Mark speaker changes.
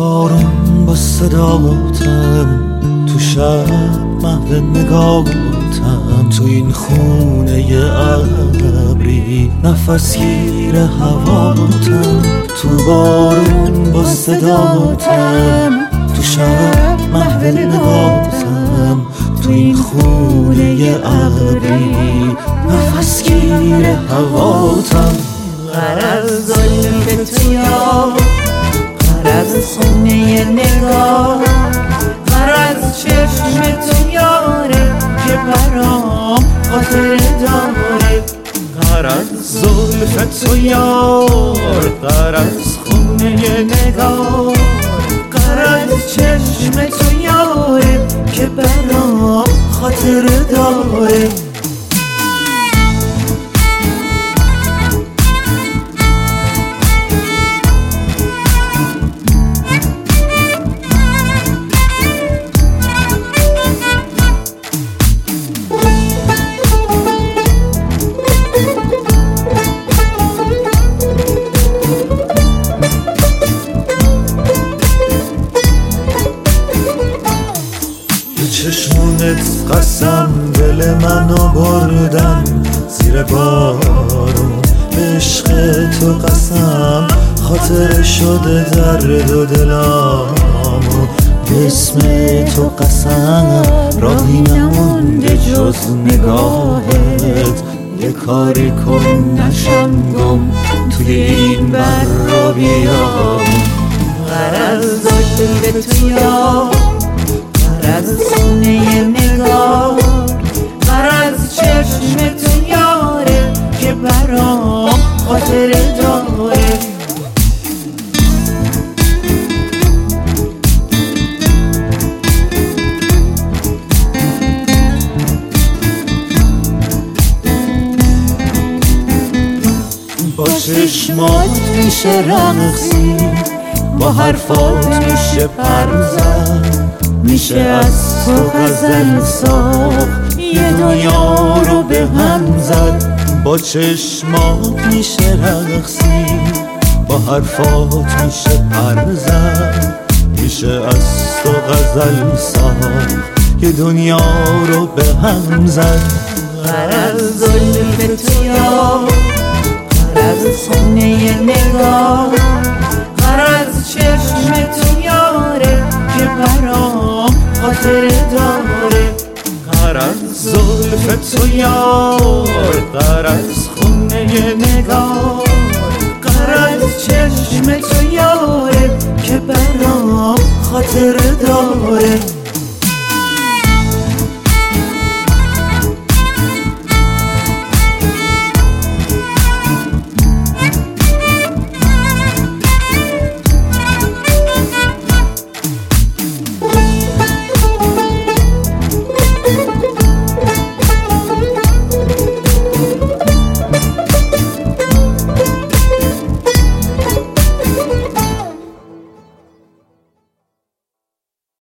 Speaker 1: بارون با صداتم، تو شب محو نگاتم، تو این خونه ابری نفس گیر هواتم. تو بارون با صداتم، تو شب محو نگاتم، تو این خونه ابری نفس گیر هواتم.
Speaker 2: غرض زلف تو یار، غرض خونه نگاه، غرض چشم تو یاره که برام خاطر داره.
Speaker 1: غرض زلف تو یار، غرض خونه نگاه،
Speaker 2: غرض چشم تو یاره که برام خاطر داره.
Speaker 1: چشمونت قسم دل منو بردن زیر بارون، عشق تو قسم خاطر شده درد و دلامو. اسم تو قسم راهی نمونده جز نگاهت، یه کاری کن نشم گم توی این بر و بیابون.
Speaker 2: غرض زلف تو یار، غرض خونه نگاه، غرض چشم تو یاره که برام خاطر داره.
Speaker 1: با چشمات میشه رقصی، با حرفات میشه پر زد، میشه از تو غزل ساخت، یه دنیا رو به هم زد. با چشمات میشه رقصی، با حرفات میشه پر زد، میشه از تو غزل ساخت، یه دنیا رو به هم زد.
Speaker 2: غرض زلف تو یار، غرض خونه نگاه، غرض چشم تو یاره که برام خاطر داره.
Speaker 1: غرض زلف تو یار، غرض خونه نگاه،
Speaker 2: غرض چشم تو یاره که برام خاطر داره.